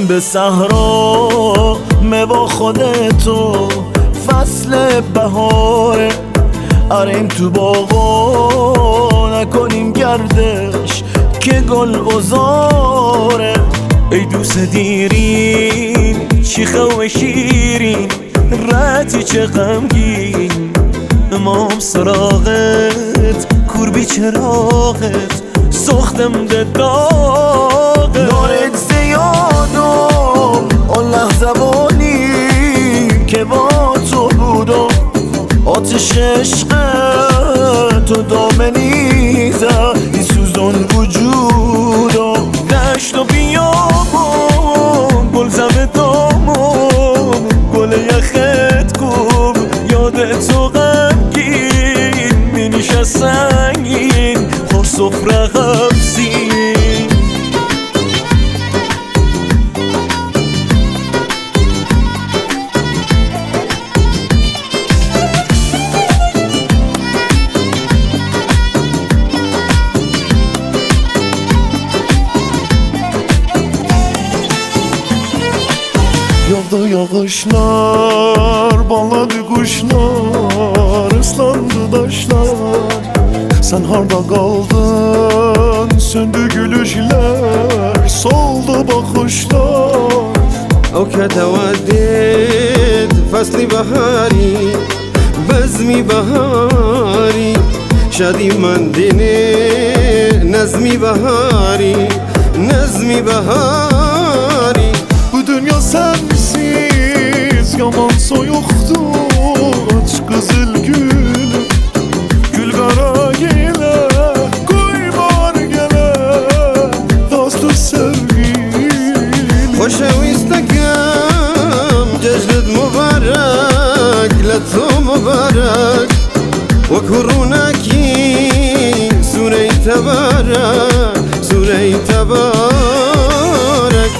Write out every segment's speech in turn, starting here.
به صحرا با خودتو فصل بهاره، اریم تو باغا نکنیم گردش که گل بزاره. ای دوست دیرین شیخه و شیرین رتی چه غمگین، امام سراغت کور بی چراغت سختم ده داغت. دارت زیادم آن لحظه بانی که با تو بودم، آتش عشق تو دامنیزه این سوزان وجودم. دشت و بیابم گل زمه دامم گل یخت کن یاد تو غمگین مینیشه سنگین خور سفره غمزین. Yağdı yağışlar, bağladı kuşlar, ıslandı taşlar. Sen harda kaldın, söndü gülüşler, soldu bakışlar. أو كتودد فصل بهاري بزمي بهاري شادي من ديني نزمي بهاري نزمي بهاري. Bu dünya sensiz yaman soyuktu, aç kızıl gül gül kara gele koymar gele dostu sevgilim. خوشويستكم ججلد مبارك لتو مبارك وكروناكي سوري تبارك سوري تبارك.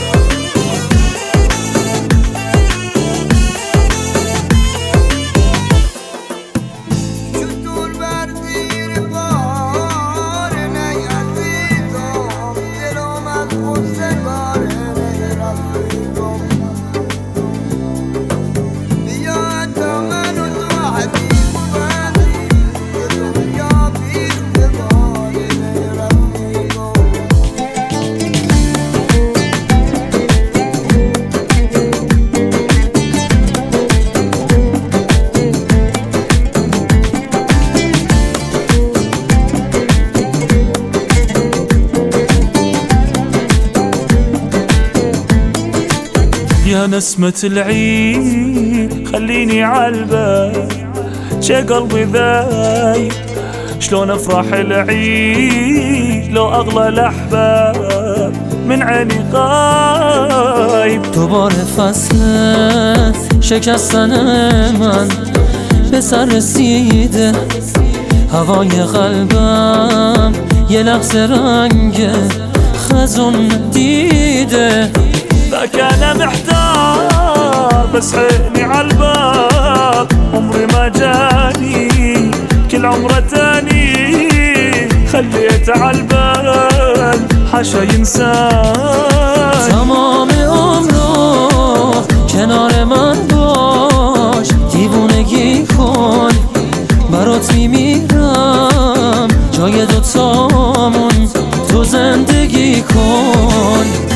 يا نسمة العيد خليني عالبال شي قلبي ذايب، شلون افرح العيد لو اغلى الاحباب من عيني غايب. دوباره فصل شکستن من به سر رسیده، هوای قلبم یه لحظه رنگ خزون دیده. ذاك انا محتار بس عيني عالباب عمري ما جاني كل عمره تاني خليت عالبال حاشا ينساني. تمام عمرو کنار من باش، دیوونگی کن برات میمیرم، جای دوتامون تو زندگی کن.